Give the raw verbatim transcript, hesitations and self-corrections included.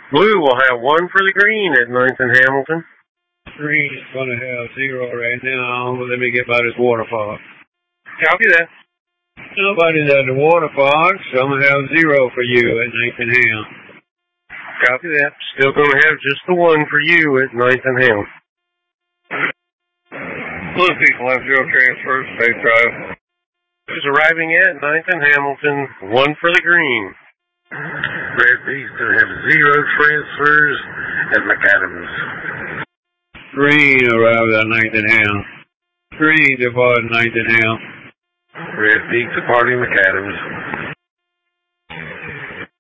Blue will have one for the green at ninth and Hamilton. Green is going to have zero right now. Let me get by this water park. Copy that. Nobody's at the water park, so I'm going to have zero for you at ninth and Ham. Copy that. Still going to have just the one for you at ninth and Ham. Blue people have zero transfers, Space Drive. Is arriving at ninth and Hamilton, one for the green. Red B's going to have zero transfers at McAdams. Green arrived at ninth and Ham. Green departed ninth and Ham. Red Beaks departing McAdams.